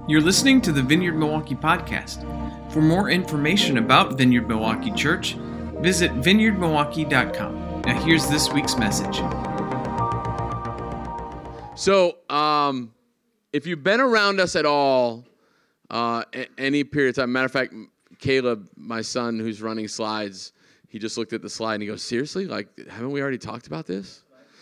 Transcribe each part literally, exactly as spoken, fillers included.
You're listening to the Vineyard Milwaukee podcast. For more information about Vineyard Milwaukee Church, visit vineyard milwaukee dot com. Now here's this week's message. So, um, if you've been around us at all, uh, a- any period of time, matter of fact, Caleb, my son who's running slides, he just looked at the slide and he goes, seriously? Like, haven't we already talked about this?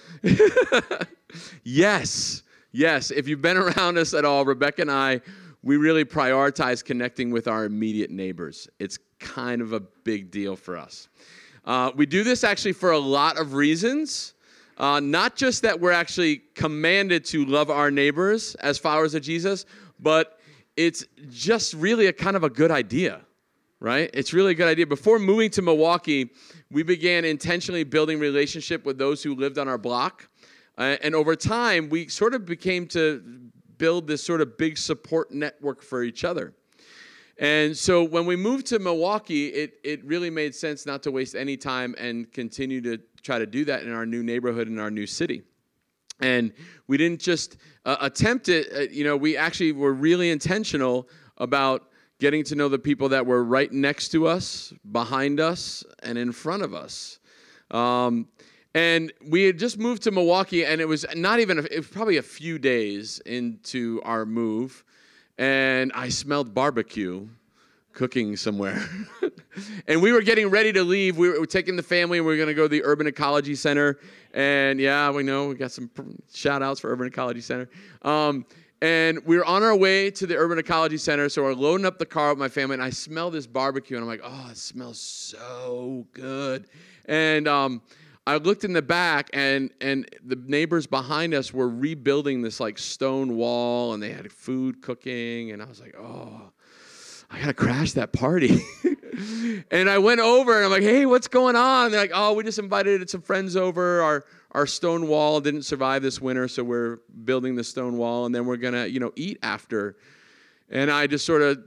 Yes. Yes, if you've been around us at all, Rebecca and I, we really prioritize connecting with our immediate neighbors. It's kind of a big deal for us. Uh, we do this actually for a lot of reasons. Uh, not just that we're actually commanded to love our neighbors as followers of Jesus, but it's just really a kind of a good idea, right? It's really a good idea. Before moving to Milwaukee, we began intentionally building relationship with those who lived on our block. Uh, and over time, we sort of became to build this sort of big support network for each other. And so when we moved to Milwaukee, it, it really made sense not to waste any time and continue to try to do that in our new neighborhood, in our new city. And we didn't just uh, attempt it. Uh, you know, we actually were really intentional about getting to know the people that were right next to us, behind us, and in front of us. Um, And we had just moved to Milwaukee, and it was not even, a, it was probably a few days into our move, and I smelled barbecue cooking somewhere. And we were getting ready to leave. We were, we were taking the family, and we were going to go to the Urban Ecology Center. And yeah, we know, we got some shout-outs for Urban Ecology Center. Um, and we were on our way to the Urban Ecology Center, so we're loading up the car with my family, and I smell this barbecue, and I'm like, oh, it smells so good. And um I looked in the back, and and the neighbors behind us were rebuilding this like stone wall, and they had food cooking, and I was like, oh, I gotta crash that party. And I went over, and I'm like, hey, what's going on? And they're like, oh, we just invited some friends over. Our our stone wall didn't survive this winter, so we're building the stone wall, and then we're gonna, you know, eat after. And I just sort of.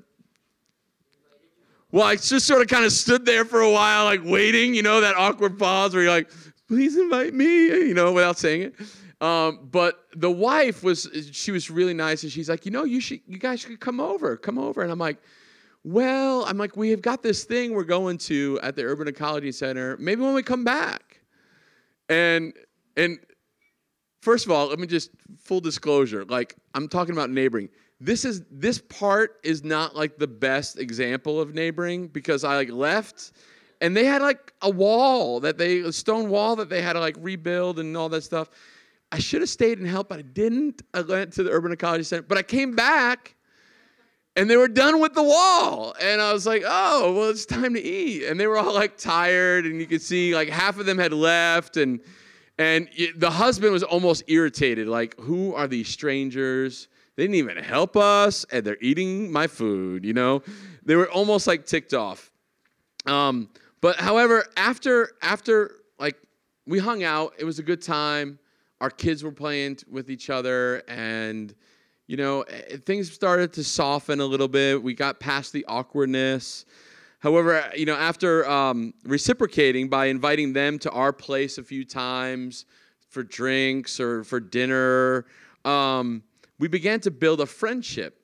Well, I just sort of kind of stood there for a while, like waiting, you know, that awkward pause where you're like, please invite me, you know, without saying it. Um, but the wife was, she was really nice, and she's like, you know, you should, you guys should come over, come over. And I'm like, well, I'm like, we have got this thing we're going to at the Urban Ecology Center. Maybe when we come back. And, and first of all, let me just, full disclosure, like, I'm talking about neighboring. This is this part is not like the best example of neighboring, because I like left and they had like a wall that they a stone wall that they had to like rebuild and all that stuff. I should have stayed and helped, but I didn't. I went to the Urban Ecology Center, but I came back and they were done with the wall. And I was like, oh, well, it's time to eat. And they were all like tired, and you could see like half of them had left, and and the husband was almost irritated, like, who are these strangers? They didn't even help us, and they're eating my food, you know? They were almost, like, ticked off. Um, but, however, after, after, like, we hung out. It was a good time. Our kids were playing with each other, and, you know, things started to soften a little bit. We got past the awkwardness. However, you know, after um, reciprocating by inviting them to our place a few times for drinks or for dinner, um, we began to build a friendship,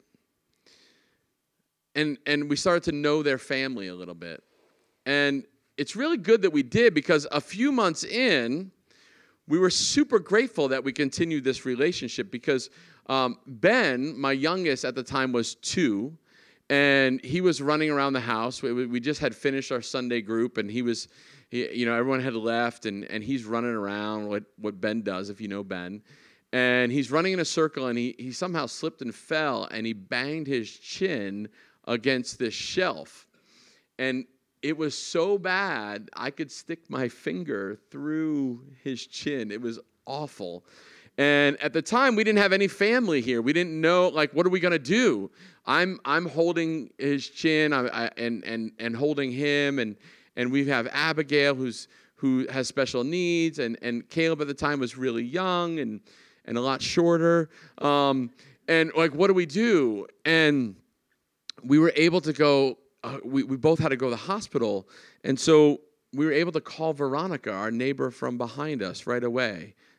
and and we started to know their family a little bit. And it's really good that we did, because a few months in, we were super grateful that we continued this relationship, because um, Ben, my youngest at the time, was two, and he was running around the house. We, we just had finished our Sunday group, and he was, he, you know, everyone had left, and, and he's running around, what, what Ben does, if you know Ben. And he's running in a circle, and he, he somehow slipped and fell, and he banged his chin against this shelf. And it was so bad, I could stick my finger through his chin. It was awful. And at the time, we didn't have any family here. We didn't know, like, what are we going to do? I'm I'm holding his chin I, I, and and and holding him, and and we have Abigail, who's who has special needs, and and Caleb at the time was really young, and and a lot shorter. Um, and like, what do we do? And we were able to go, uh, we, we both had to go to the hospital. And so we were able to call Veronica, our neighbor from behind us, right away.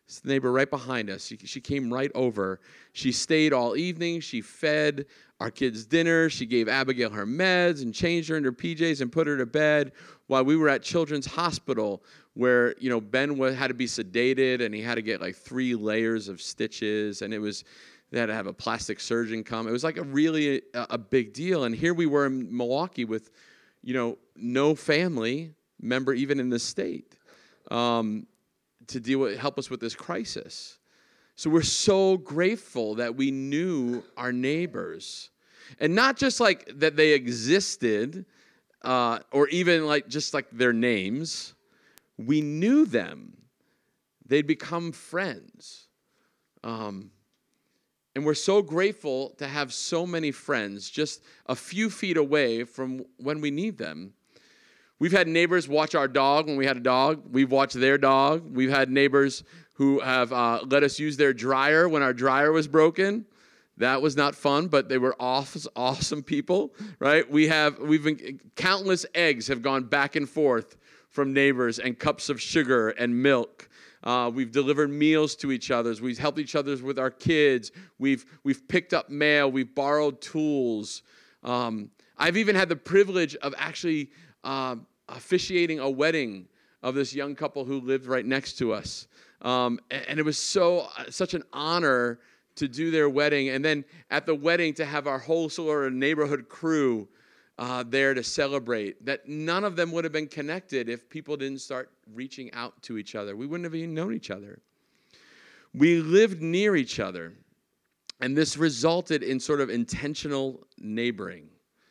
This neighbor right behind us. She, she came right over. She stayed all evening. She fed our kids dinner. She gave Abigail her meds and changed her in her P Js and put her to bed while we were at Children's Hospital where, you know, Ben had to be sedated and he had to get like three layers of stitches, and it was, they had to have a plastic surgeon come. It was like a really a, a big deal. And here we were in Milwaukee with, you know, no family member even in the state um, to deal with, help us with this crisis. So we're so grateful that we knew our neighbors. And not just like that they existed, uh, or even like just like their names. We knew them. They'd become friends. Um, and we're so grateful to have so many friends just a few feet away from when we need them. We've had neighbors watch our dog when we had a dog. We've watched their dog. We've had neighbors who have uh, let us use their dryer when our dryer was broken. That was not fun, but they were awesome people, right? We have, we've been, countless eggs have gone back and forth from neighbors, and cups of sugar and milk. Uh, we've delivered meals to each other. We've helped each other with our kids. We've we've picked up mail. We've borrowed tools. Um, I've even had the privilege of actually uh, officiating a wedding of this young couple who lived right next to us, um, and, and it was so such an honor to do their wedding, and then at the wedding to have our whole sort of neighborhood crew uh, there to celebrate. That none of them would have been connected if people didn't start reaching out to each other. We wouldn't have even known each other. We lived near each other, and this resulted in sort of intentional neighboring.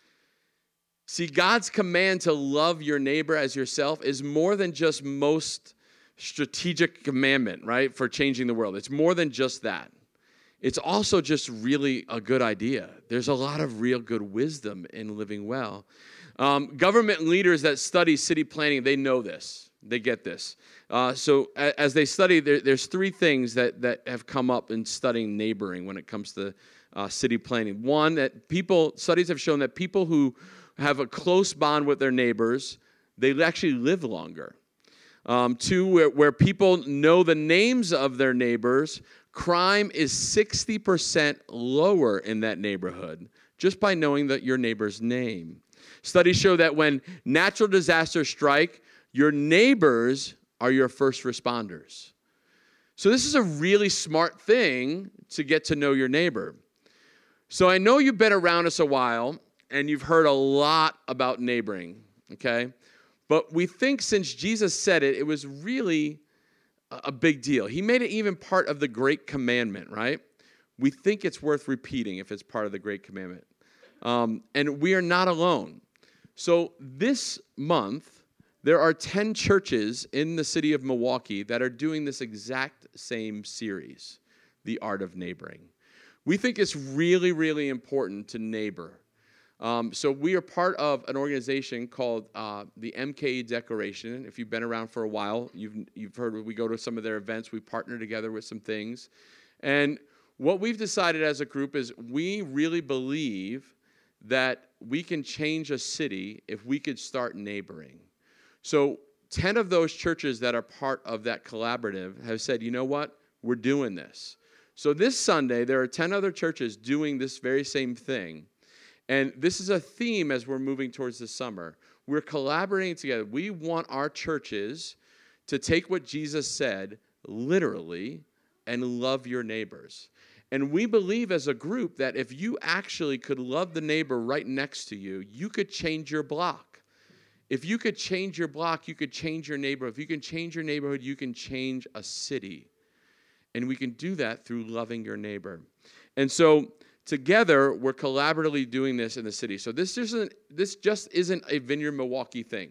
See, God's command to love your neighbor as yourself is more than just most strategic commandment, right, for changing the world. It's more than just that. It's also just really a good idea. There's a lot of real good wisdom in living well. Um, government leaders that study city planning, they know this. They get this. Uh, so a, as they study, there, there's three things that, that have come up in studying neighboring when it comes to uh, city planning. One, that people, studies have shown that people who have a close bond with their neighbors, they actually live longer. Um, two, where, where people know the names of their neighbors, crime is sixty percent lower in that neighborhood just by knowing that your neighbor's name. Studies show that when natural disasters strike, your neighbors are your first responders. So this is a really smart thing to get to know your neighbor. So I know you've been around us a while and you've heard a lot about neighboring, okay? But we think since Jesus said it, it was really a big deal. He made it even part of the Great Commandment, right? We think it's worth repeating if it's part of the Great Commandment. Um, and we are not alone. So this month, there are ten churches in the city of Milwaukee that are doing this exact same series, The Art of Neighboring. We think it's really, really important to neighbor. Um, so we are part of an organization called uh, the M K E Declaration. If you've been around for a while, you've you've heard we go to some of their events. We partner together with some things. And what we've decided as a group is we really believe that we can change a city if we could start neighboring. So ten of those churches that are part of that collaborative have said, you know what, we're doing this. So this Sunday, there are ten other churches doing this very same thing. And this is a theme as we're moving towards the summer. We're collaborating together. We want our churches to take what Jesus said literally and love your neighbors. And we believe as a group that if you actually could love the neighbor right next to you, you could change your block. If you could change your block, you could change your neighborhood. If you can change your neighborhood, you can change a city. And we can do that through loving your neighbor. And so together, we're collaboratively doing this in the city. So this isn't this just isn't a Vineyard Milwaukee thing.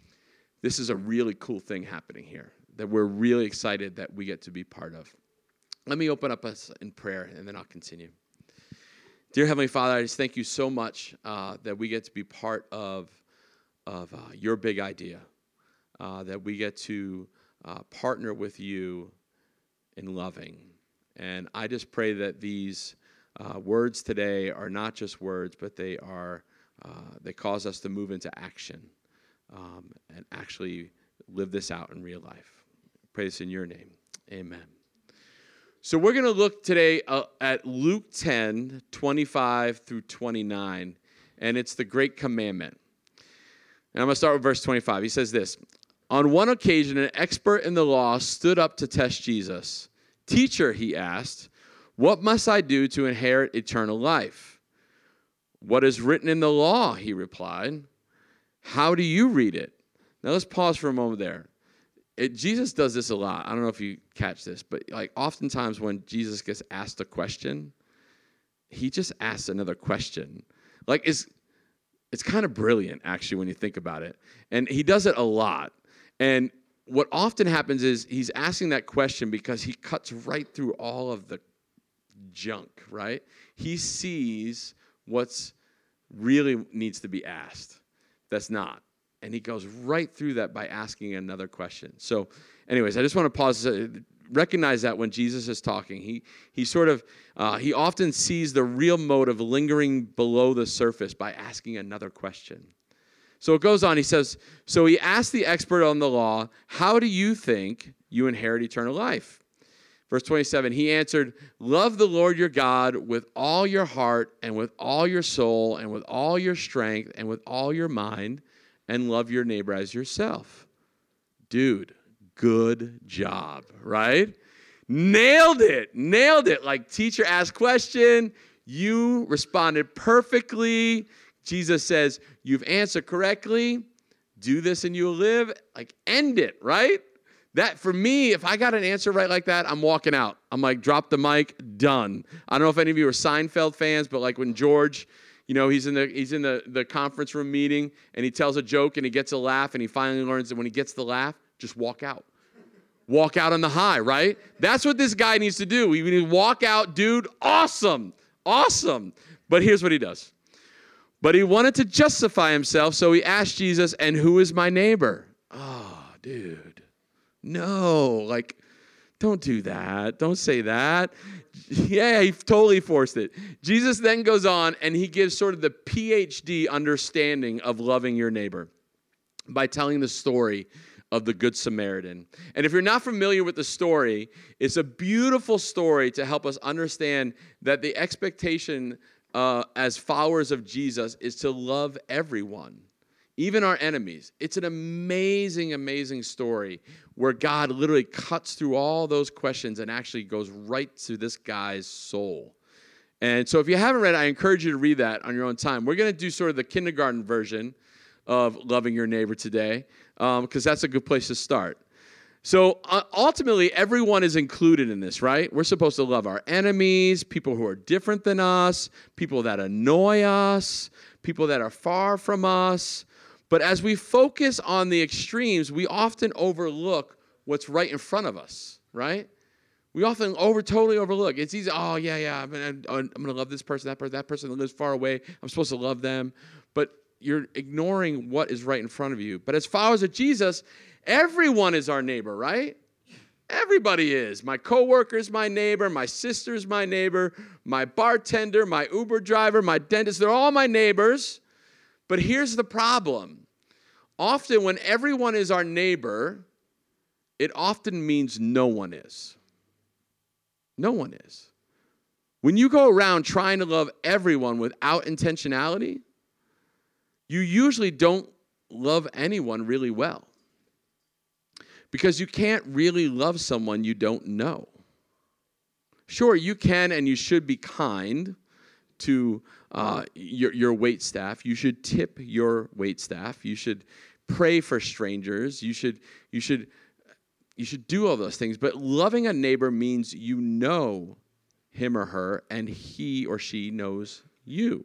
This is a really cool thing happening here that we're really excited that we get to be part of. Let me open up us in prayer, and then I'll continue. Dear Heavenly Father, I just thank you so much uh, that we get to be part of, of uh, your big idea, uh, that we get to uh, partner with you in loving. And I just pray that these Uh, words today are not just words, but they are uh, they cause us to move into action um, and actually live this out in real life. Pray this in your name. Amen. So we're going to look today uh, at Luke ten, twenty-five through twenty-nine, and it's the Great Commandment. And I'm going to start with verse twenty-five. He says this, "On one occasion, an expert in the law stood up to test Jesus. 'Teacher,' he asked, 'what must I do to inherit eternal life?' 'What is written in the law?' he replied. 'How do you read it?' Now let's pause for a moment there. It, Jesus does this a lot. I don't know if you catch this, but like oftentimes when Jesus gets asked a question, he just asks another question. Like it's it's kind of brilliant, actually, when you think about it. And he does it a lot. And what often happens is he's asking that question because he cuts right through all of the junk, right? He sees what's really needs to be asked. That's not. And he goes right through that by asking another question. So anyways, I just want to pause. Recognize that when Jesus is talking, he he sort of, uh, he often sees the real motive lingering below the surface by asking another question. So it goes on, he says, so he asked the expert on the law, 'How do you think you inherit eternal life?' Verse twenty-seven, he answered, 'Love the Lord your God with all your heart and with all your soul and with all your strength and with all your mind, and love your neighbor as yourself.'" Dude, good job, right? Nailed it, nailed it. Like teacher asked question, you responded perfectly. Jesus says, you've answered correctly. Do this and you'll live. Like end it, right? That for me, if I got an answer right like that, I'm walking out. I'm like, drop the mic, done. I don't know if any of you are Seinfeld fans, but like when George, you know, he's in the he's in the, the conference room meeting and he tells a joke and he gets a laugh and he finally learns that when he gets the laugh, just walk out. Walk out on the high, right? That's what this guy needs to do. We need to walk out, dude, awesome, awesome. But here's what he does. But he wanted to justify himself, so he asked Jesus, "And who is my neighbor?" Oh, dude. No, like, don't do that. Don't say that. Yeah, he totally forced it. Jesus then goes on and he gives sort of the P H D understanding of loving your neighbor by telling the story of the Good Samaritan. And if you're not familiar with the story, it's a beautiful story to help us understand that the expectation uh, as followers of Jesus is to love everyone, even our enemies. It's an amazing, amazing story where God literally cuts through all those questions and actually goes right to this guy's soul. And so if you haven't read it, I encourage you to read that on your own time. We're going to do sort of the kindergarten version of loving your neighbor today, because um, that's a good place to start. So uh, ultimately, everyone is included in this, right? We're supposed to love our enemies, people who are different than us, people that annoy us, people that are far from us. But as we focus on the extremes, we often overlook what's right in front of us, right? We often over totally overlook. It's easy. Oh, yeah, yeah, I'm going I'm to love this person, that person, that person that lives far away. I'm supposed to love them. But you're ignoring what is right in front of you. But as followers of Jesus, everyone is our neighbor, right? Everybody is. My coworker's my neighbor. My sister's my neighbor. My bartender, my Uber driver, my dentist, they're all my neighbors. But here's the problem. Often when everyone is our neighbor, it often means no one is. No one is. When you go around trying to love everyone without intentionality, you usually don't love anyone really well. Because you can't really love someone you don't know. Sure, you can and you should be kind to uh, your, your wait staff. You should tip your wait staff. You should pray for strangers. You should, you should, you should do all those things. But loving a neighbor means you know him or her and he or she knows you.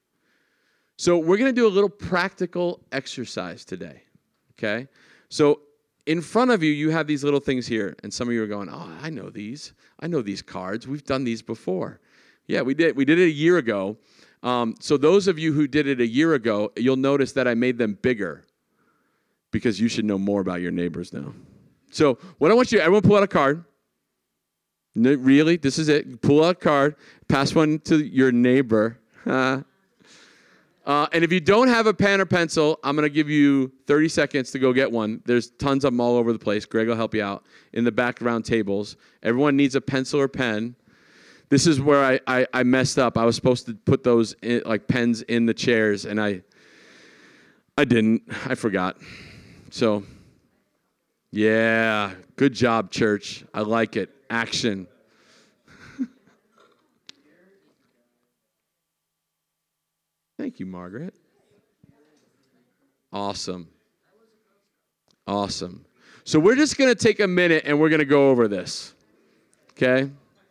So we're going to do a little practical exercise today, okay? So in front of you, you have these little things here, and some of you are going, oh, I know these. I know these cards. We've done these before. Yeah, we did. We did it a year ago. Um, so those of you who did it a year ago, you'll notice that I made them bigger because you should know more about your neighbors now. So what I want you, everyone pull out a card. No, really? This is it. Pull out a card. Pass one to your neighbor. Uh, and if you don't have a pen or pencil, I'm going to give you thirty seconds to go get one. There's tons of them all over the place. Greg will help you out in the background tables. Everyone needs a pencil or pen. This is where I, I, I messed up. I was supposed to put those in, like pens in the chairs, and I I didn't. I forgot. So, yeah, good job, church. I like it. Action. Thank you, Margaret. Awesome. Awesome. So we're just going to take a minute and we're going to go over this. Okay?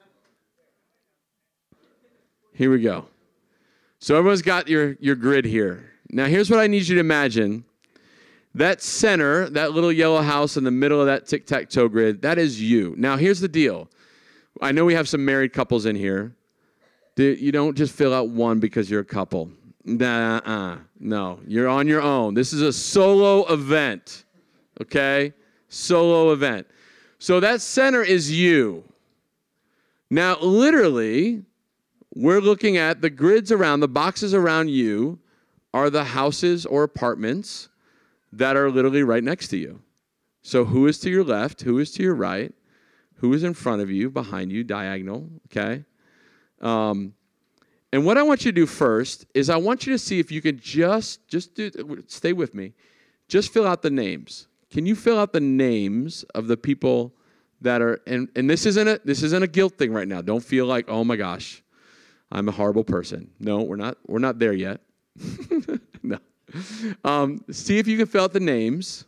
Here we go. So everyone's got your, your grid here. Now here's what I need you to imagine. That center, that little yellow house in the middle of that tic-tac-toe grid, that is you. Now here's the deal. I know we have some married couples in here. You don't just fill out one because you're a couple. Nah, no, you're on your own. This is a solo event, okay? Solo event. So that center is you. Now, literally, we're looking at the grids around, the boxes around you are the houses or apartments that are literally right next to you. So who is to your left? Who is to your right? Who is in front of you, behind you, diagonal, okay? Um... And what I want you to do first is I want you to see if you can just, just do, stay with me, just fill out the names. Can you fill out the names of the people that are, and, and this isn't a, this isn't a guilt thing right now. Don't feel like, oh my gosh, I'm a horrible person. No, we're not, we're not there yet. No. Um, see if you can fill out the names.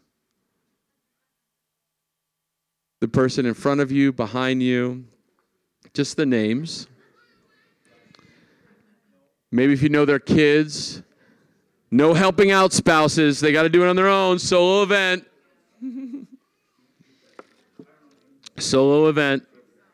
The person in front of you, behind you, just the names. Maybe if you know their kids. No helping out spouses. They got to do it on their own. Solo event. Solo event.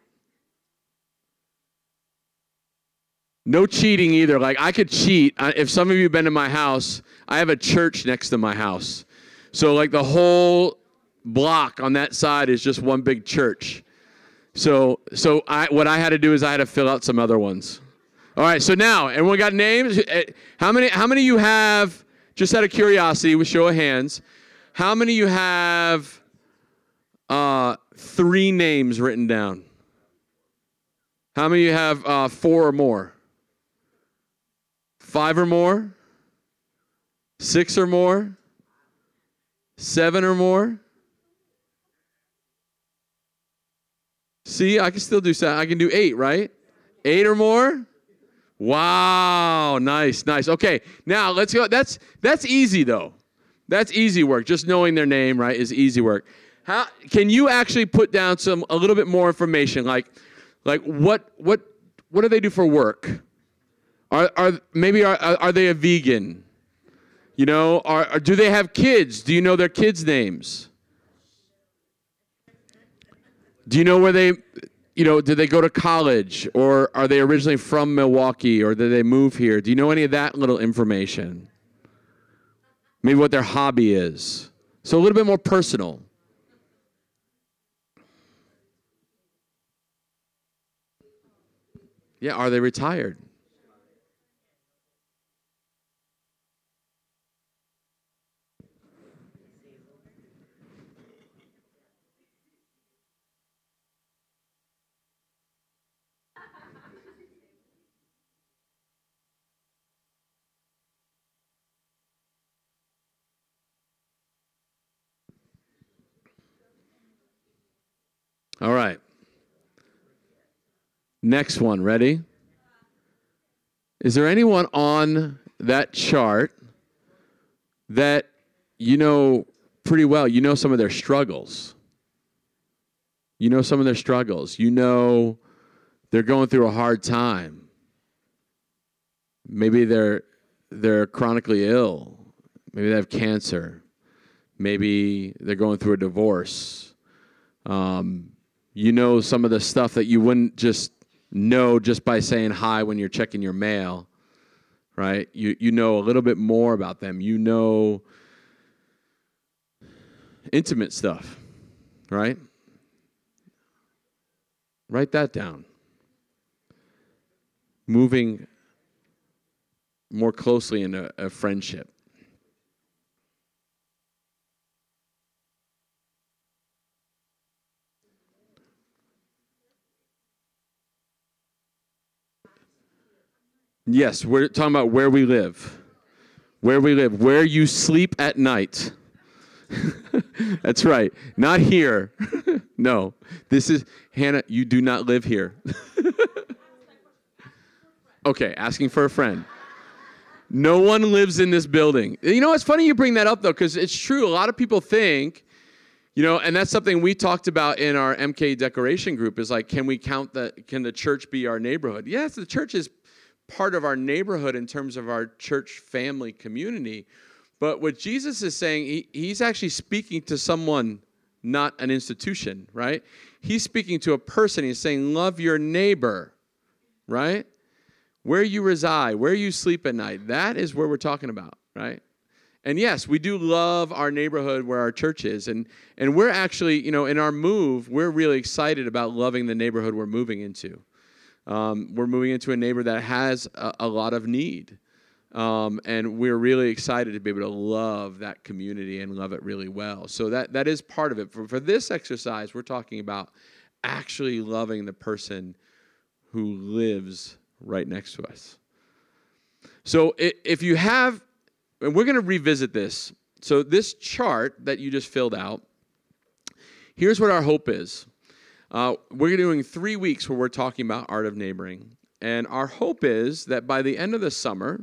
No cheating either. Like, I could cheat. If some of you have been to my house, I have a church next to my house. So, like, the whole block on that side is just one big church. So, so I, what I had to do is I had to fill out some other ones. All right, so now, everyone got names? How many How many you have, just out of curiosity, with show of hands, how many you have uh, three names written down? How many you have uh, four or more? Five or more? Six or more? Seven or more? See, I can still do seven. I can do eight, right? Eight or more? Wow, nice, nice. Okay, now let's go. That's that's easy though. That's easy work. Just knowing their name, right, is easy work. How can you actually put down some a little bit more information, like like what what what do they do for work? Are are maybe are are they a vegan? You know, are, are do they have kids? Do you know their kids' names? Do you know where they? You know, did they go to college, or are they originally from Milwaukee, or did they move here? Do you know any of that little information? Maybe what their hobby is. So a little bit more personal. Yeah, are they retired? All right. Next one, ready? Is there anyone on that chart that you know pretty well? You know some of their struggles. You know some of their struggles. You know they're going through a hard time. Maybe they're they're chronically ill. Maybe they have cancer. Maybe they're going through a divorce. Um, you know some of the stuff that you wouldn't just know just by saying hi when you're checking your mail, right? You you know a little bit more about them. You know intimate stuff, right? Write that down. Moving more closely in a, a friendship. Yes, we're talking about where we live. Where we live. Where you sleep at night. That's right. Not here. No. This is, Hannah, you do not live here. Okay, asking for a friend. No one lives in this building. You know, it's funny you bring that up, though, because it's true. A lot of people think, you know, and that's something we talked about in our M K Decoration group is like, can we count that, can the church be our neighborhood? Yes, the church is part of our neighborhood in terms of our church family community. But what Jesus is saying, he, he's actually speaking to someone, not an institution, right? He's speaking to a person. He's saying, love your neighbor, right? Where you reside, where you sleep at night, that is where we're talking about, right? And yes, we do love our neighborhood where our church is. And, and we're actually, you know, in our move, we're really excited about loving the neighborhood we're moving into. Um, we're moving into a neighbor that has a, a lot of need. Um, and we're really excited to be able to love that community and love it really well. So that, that is part of it. For, for this exercise, we're talking about actually loving the person who lives right next to us. So if you have, and we're going to revisit this. So this chart that you just filled out, here's what our hope is. Uh, we're doing three weeks where we're talking about Art of Neighboring. And our hope is that by the end of the summer,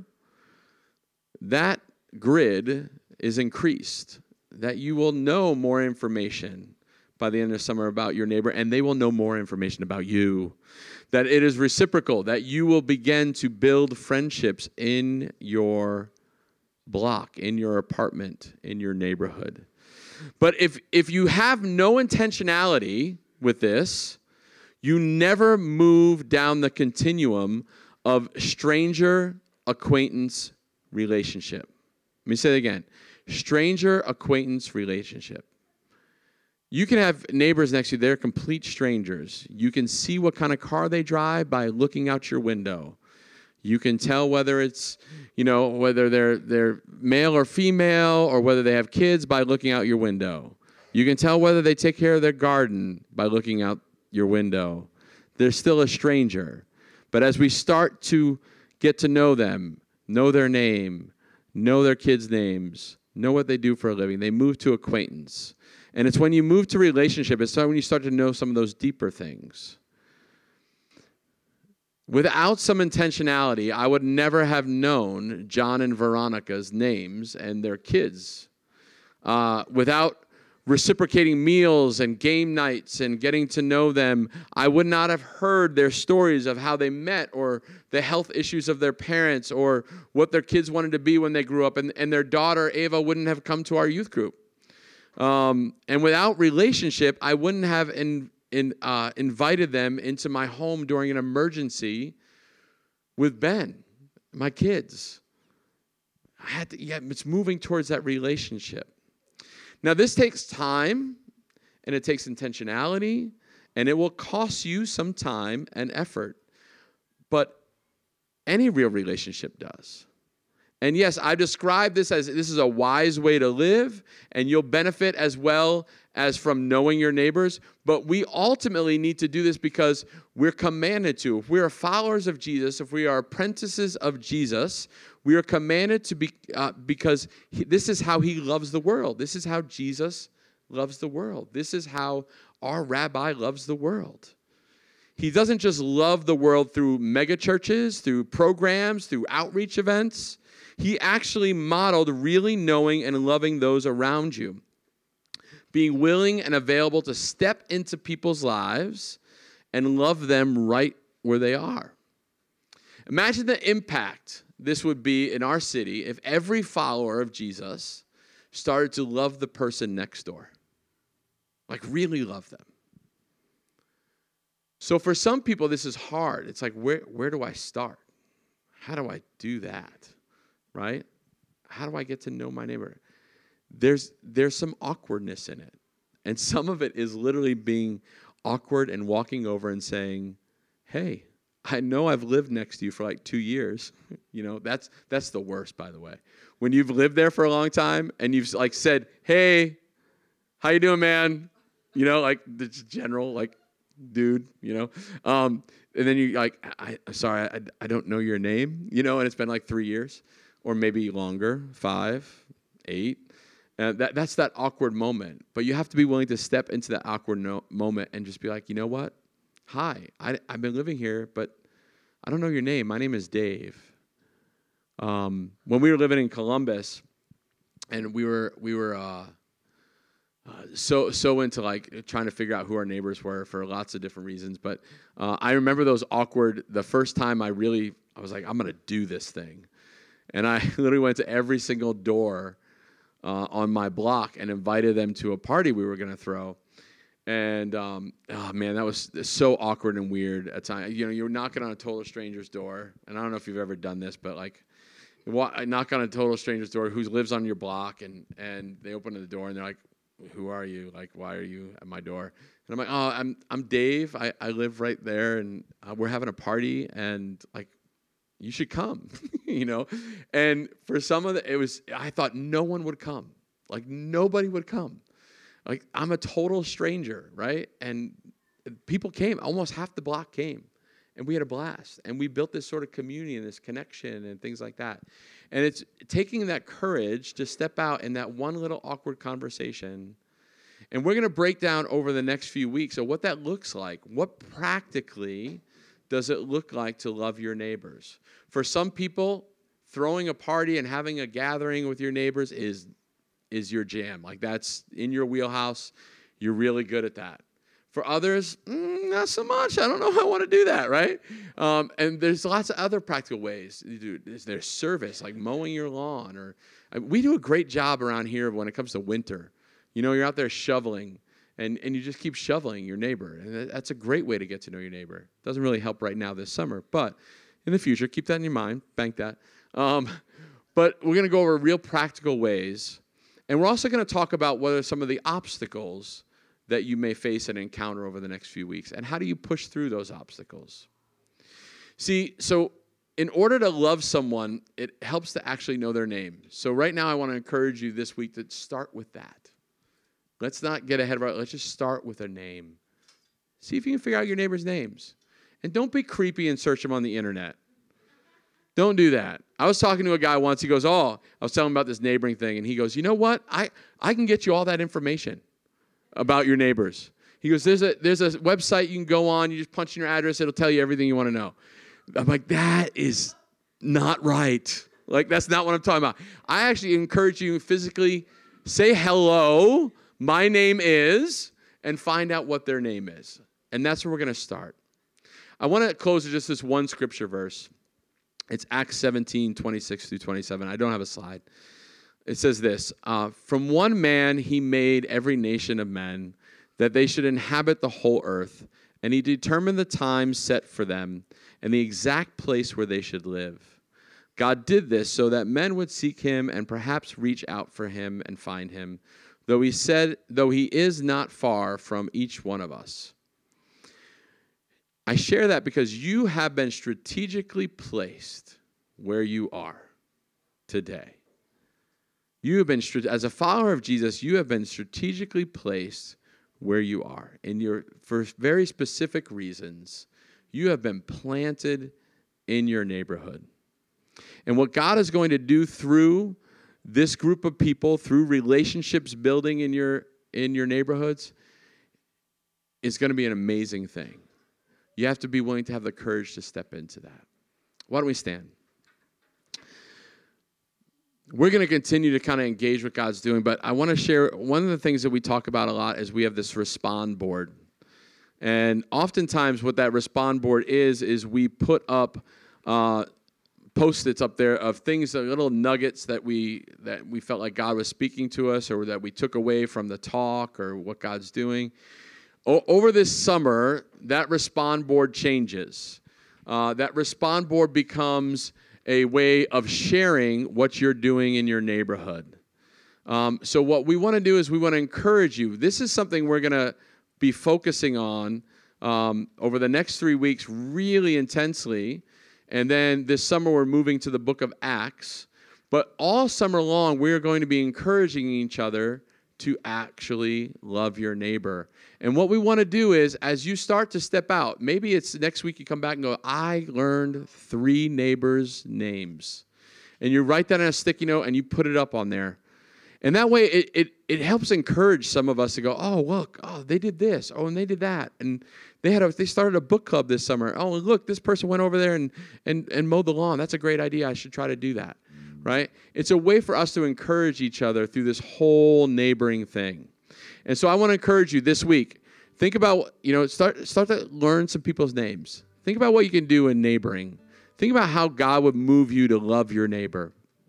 that grid is increased, that you will know more information by the end of the summer about your neighbor, and they will know more information about you. That it is reciprocal, that you will begin to build friendships in your block, in your apartment, in your neighborhood. But if if you have no intentionality with this, you never move down the continuum of stranger, acquaintance, relationship. Let me say it again. Stranger, acquaintance, relationship. You can have neighbors next to you, they're complete strangers. You can see what kind of car they drive by looking out your window. You can tell whether it's, you know, whether they're they're male or female or whether they have kids by looking out your window. You can tell whether they take care of their garden by looking out your window. They're still a stranger. But as we start to get to know them, know their name, know their kids' names, know what they do for a living, they move to acquaintance. And it's when you move to relationship, it's when you start to know some of those deeper things. Without some intentionality, I would never have known John and Veronica's names and their kids. Uh, without reciprocating meals and game nights and getting to know them, I would not have heard their stories of how they met or the health issues of their parents or what their kids wanted to be when they grew up. And, and their daughter, Ava, wouldn't have come to our youth group. Um, and without relationship, I wouldn't have in, in, uh, invited them into my home during an emergency with Ben, my kids. I had to, yeah, it's moving towards that relationship. Now, this takes time, and it takes intentionality, and it will cost you some time and effort. But any real relationship does. And yes, I describe this as this is a wise way to live, and you'll benefit as well as from knowing your neighbors. But we ultimately need to do this because we're commanded to. If we are followers of Jesus, if we are apprentices of Jesus, we are commanded to be, uh, because he, this is how he loves the world. This is how Jesus loves the world. This is how our rabbi loves the world. He doesn't just love the world through mega churches, through programs, through outreach events. He actually modeled really knowing and loving those around you. Being willing and available to step into people's lives and love them right where they are. Imagine the impact this would be in our city if every follower of Jesus started to love the person next door. Like really love them. So for some people, this is hard. It's like, where, where do I start? How do I do that? Right? How do I get to know my neighbor? There's there's some awkwardness in it. And some of it is literally being awkward and walking over and saying, hey, I know I've lived next to you for like two years. You know, that's that's the worst, by the way. When you've lived there for a long time and you've like said, hey, how you doing, man? You know, like the general, like, dude, you know. Um, and then you like, I, sorry, I, I don't know your name, you know, and it's been like three years or maybe longer, five, eight. And that that's that awkward moment. But you have to be willing to step into that awkward no- moment and just be like, you know what? Hi, I, I've been living here, but I don't know your name. My name is Dave. Um, when we were living in Columbus, and we were we were uh, uh, so so into like trying to figure out who our neighbors were for lots of different reasons. But uh, I remember those awkward. The first time I really I was like, I'm gonna do this thing, and I literally went to every single door uh, on my block and invited them to a party we were gonna throw. And, um, oh, man, that was so awkward and weird at times. You know, you're knocking on a total stranger's door. And I don't know if you've ever done this, but, like, I knock on a total stranger's door who lives on your block, and, and they open the door, and they're like, who are you? Like, why are you at my door? And I'm like, oh, I'm I'm Dave. I, I live right there, and uh, we're having a party, and, like, you should come, you know? And for some of the, it was, I thought no one would come. Like, nobody would come. Like, I'm a total stranger, right? And people came. Almost half the block came. And we had a blast. And we built this sort of community and this connection and things like that. And it's taking that courage to step out in that one little awkward conversation. And we're going to break down over the next few weeks of what that looks like. What practically does it look like to love your neighbors? For some people, throwing a party and having a gathering with your neighbors is is your jam. Like, that's in your wheelhouse. You're really good at that. For others, mm, not so much. I don't know if I want to do that, right? Um, and there's lots of other practical ways. You do, there's service, like mowing your lawn. Or uh, we do a great job around here when it comes to winter. You know, you're out there shoveling, and, and you just keep shoveling your neighbor. And that's a great way to get to know your neighbor. Doesn't really help right now this summer, but in the future, keep that in your mind. Bank that. Um, but we're going to go over real practical ways. And we're also going to talk about what are some of the obstacles that you may face and encounter over the next few weeks, and how do you push through those obstacles. See, so in order to love someone, it helps to actually know their name. So right now I want to encourage you this week to start with that. Let's not get ahead of our, let's just start with a name. See if you can figure out your neighbor's names. And don't be creepy and search them on the internet. Don't do that. I was talking to a guy once. He goes, oh, I was telling him about this neighboring thing. And he goes, you know what? I, I can get you all that information about your neighbors. He goes, there's a there's a website you can go on. You just punch in your address. It'll tell you everything you want to know. I'm like, that is not right. Like, that's not what I'm talking about. I actually encourage you physically say hello, my name is, and find out what their name is. And that's where we're going to start. I want to close with just this one scripture verse. It's Acts seventeen, twenty-six through twenty-seven. I don't have a slide. It says this, uh, from one man he made every nation of men, that they should inhabit the whole earth, and he determined the time set for them, and the exact place where they should live. God did this so that men would seek him and perhaps reach out for him and find him, though he said, though he is not far from each one of us. I share that because you have been strategically placed where you are today. You have been, as a follower of Jesus, you have been strategically placed where you are. And your, for very specific reasons, you have been planted in your neighborhood. And what God is going to do through this group of people, through relationships building in your, in your neighborhoods, is going to be an amazing thing. You have to be willing to have the courage to step into that. Why don't we stand? We're going to continue to kind of engage what God's doing, but I want to share one of the things that we talk about a lot is we have this respond board. And oftentimes what that respond board is, is we put up uh, Post-its up there of things, little nuggets that we that we felt like God was speaking to us or that we took away from the talk or what God's doing. O- over this summer, that respond board changes. Uh, that respond board becomes a way of sharing what you're doing in your neighborhood. Um, so what we want to do is we want to encourage you. This is something we're going to be focusing on um, over the next three weeks really intensely. And then this summer, we're moving to the book of Acts. But all summer long, we're going to be encouraging each other to actually love your neighbor. And what we want to do is, as you start to step out, maybe it's next week you come back and go, I learned three neighbors' names. And you write that on a sticky note and you put it up on there. And that way it, it, it helps encourage some of us to go, oh, look, oh, they did this. Oh, and they did that. And they had a, they started a book club this summer. Oh, look, this person went over there and, and, and mowed the lawn. That's a great idea. I should try to do that, right? It's a way for us to encourage each other through this whole neighboring thing. And so I want to encourage you this week, think about, you know, start, start to learn some people's names. Think about what you can do in neighboring. Think about how God would move you to love your neighbor,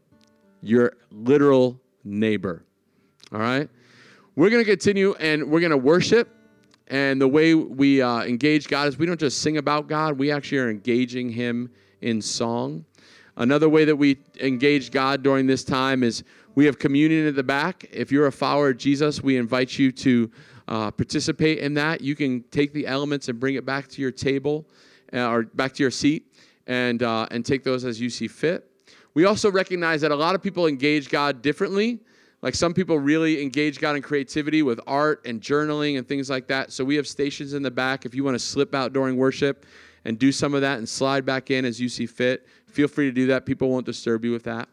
your literal neighbor. All right? We're going to continue and we're going to worship. And the way we uh, engage God is we don't just sing about God. We actually are engaging him in song. Another way that we engage God during this time is we have communion at the back. If you're a follower of Jesus, we invite you to uh, participate in that. You can take the elements and bring it back to your table uh, or back to your seat and uh, and take those as you see fit. We also recognize that a lot of people engage God differently. Like some people really engage God in creativity with art and journaling and things like that. So we have stations in the back. If you want to slip out during worship and do some of that and slide back in as you see fit, feel free to do that. People won't disturb you with that.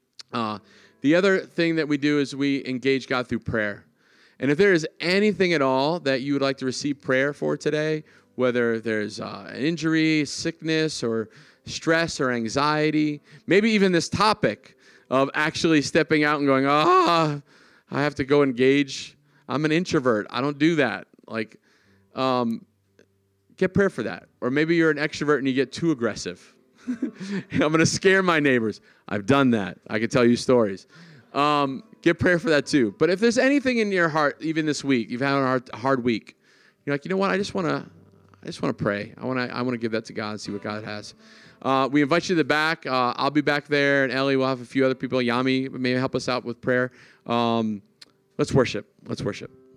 Uh, the other thing that we do is we engage God through prayer. And if there is anything at all that you would like to receive prayer for today, whether there's uh, an injury, sickness, or stress or anxiety, maybe even this topic of actually stepping out and going, ah, I have to go engage. I'm an introvert. I don't do that. Like, um, get prayer for that. Or maybe you're an extrovert and you get too aggressive. I'm going to scare my neighbors. I've done that. I can tell you stories. Um, get prayer for that too. But if there's anything in your heart, even this week, you've had a hard, hard week, you're like, you know what? I just want to, I just want to pray. I want to, I want to give that to God and see what God has. Uh, we invite you to the back. Uh, I'll be back there, and Ellie will have a few other people. Yami may help us out with prayer. Um, let's worship. Let's worship.